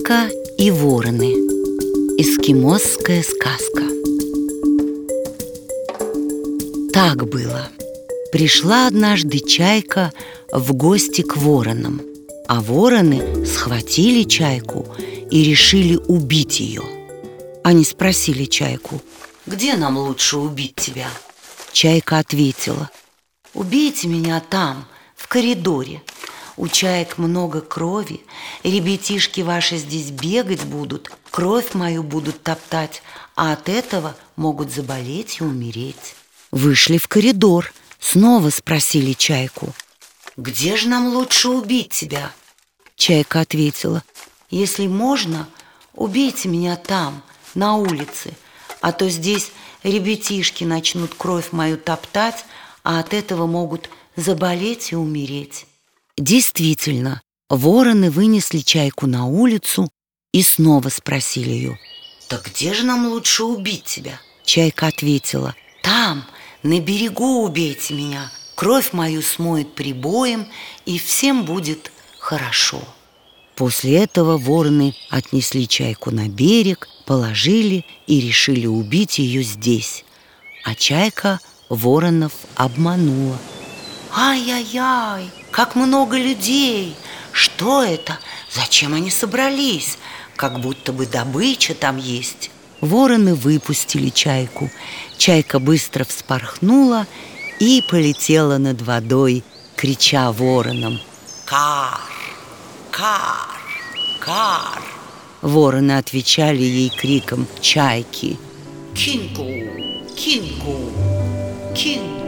Чайка и вороны. Эскимосская сказка. Так было. Пришла однажды чайка в гости к воронам, а вороны схватили чайку и решили убить ее. Они спросили чайку: «Где нам лучше убить тебя?» Чайка ответила: «Убейте меня там, в коридоре. У чаек много крови, ребятишки ваши здесь бегать будут, кровь мою будут топтать, а от этого могут заболеть и умереть». Вышли в коридор, снова спросили чайку: «Где же нам лучше убить тебя?» Чайка ответила: «Если можно, убейте меня там, на улице, а то здесь ребятишки начнут кровь мою топтать, а от этого могут заболеть и умереть». Действительно, вороны вынесли чайку на улицу и снова спросили ее: «Так где же нам лучше убить тебя?» Чайка ответила: «Там, на берегу убейте меня, кровь мою смоет прибоем, и всем будет хорошо». После этого вороны отнесли чайку на берег, положили и решили убить ее здесь. А чайка воронов обманула. «Ай-яй-яй, как много людей! Что это? Зачем они собрались? Как будто бы добыча там есть». Вороны выпустили чайку. Чайка быстро вспорхнула и полетела над водой, крича воронам: «Кар! Кар! Кар!» Вороны отвечали ей криком чайки: «Кинку! Кинку! Кинку!»